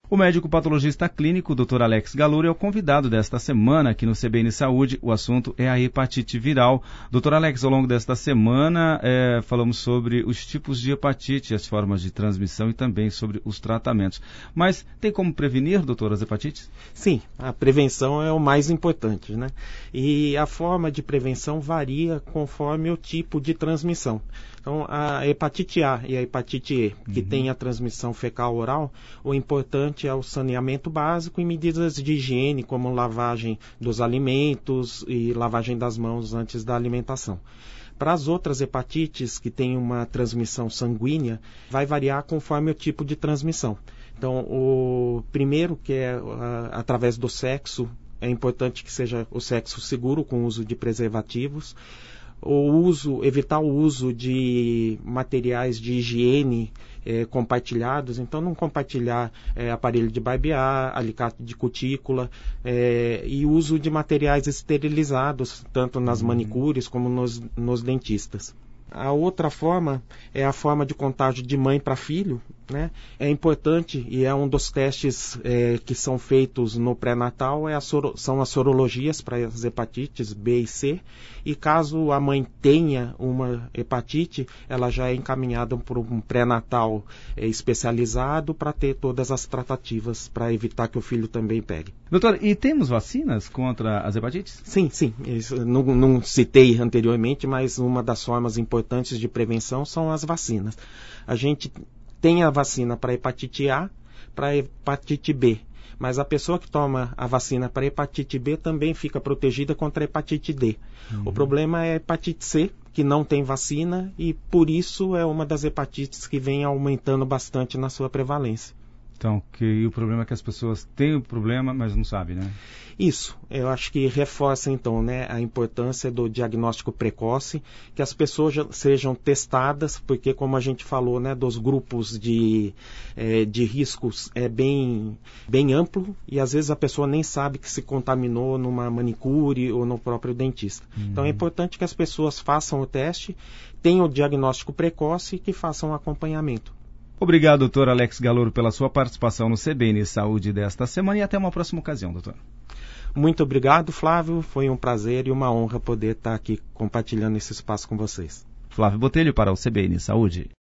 O médico patologista clínico, Dr. Alex Galuro, é o convidado desta semana aqui no CBN Saúde. O assunto é a hepatite viral. Dr. Alex, ao longo desta semana, falamos sobre os tipos de hepatite, as formas de transmissão e também sobre os tratamentos. Mas tem como prevenir, doutor, as hepatites? Sim, a prevenção é o mais importante, né? E a forma de prevenção varia conforme o tipo de transmissão. Então, a hepatite A e a hepatite E, que tem a transmissão fecal-oral, o importante é o saneamento básico e medidas de higiene, como lavagem dos alimentos e lavagem das mãos antes da alimentação. Para as outras hepatites que têm uma transmissão sanguínea, vai variar conforme o tipo de transmissão. Então, o primeiro, que é através do sexo, é importante que seja o sexo seguro, com o uso de preservativos. Evitar o uso de materiais de higiene compartilhados, então não compartilhar aparelho de barbear, alicate de cutícula e uso de materiais esterilizados, tanto nas manicures como nos dentistas. A outra forma é a forma de contágio de mãe para filho, né? É importante e é um dos testes que são feitos no pré-natal, são as sorologias para as hepatites B e C, e caso a mãe tenha uma hepatite, ela já é encaminhada por um pré-natal especializado para ter todas as tratativas para evitar que o filho também pegue. Doutor, e temos vacinas contra as hepatites? Sim. Isso, não citei anteriormente, mas uma das formas importantes de prevenção são as vacinas. A gente tem a vacina para hepatite A, para hepatite B, mas a pessoa que toma a vacina para hepatite B também fica protegida contra a hepatite D. O problema é a hepatite C, que não tem vacina, e por isso é uma das hepatites que vem aumentando bastante na sua prevalência. Então, o problema é que as pessoas têm o problema, mas não sabem, né? Isso, eu acho que reforça então, né, a importância do diagnóstico precoce, que as pessoas sejam testadas, porque como a gente falou, né, dos grupos de riscos é bem amplo, e às vezes a pessoa nem sabe que se contaminou numa manicure ou no próprio dentista. Então é importante que as pessoas façam o teste, tenham o diagnóstico precoce e que façam o acompanhamento. Obrigado, doutor Alex Galuro, pela sua participação no CBN Saúde desta semana e até uma próxima ocasião, doutor. Muito obrigado, Flávio. Foi um prazer e uma honra poder estar aqui compartilhando esse espaço com vocês. Flávio Botelho para o CBN Saúde.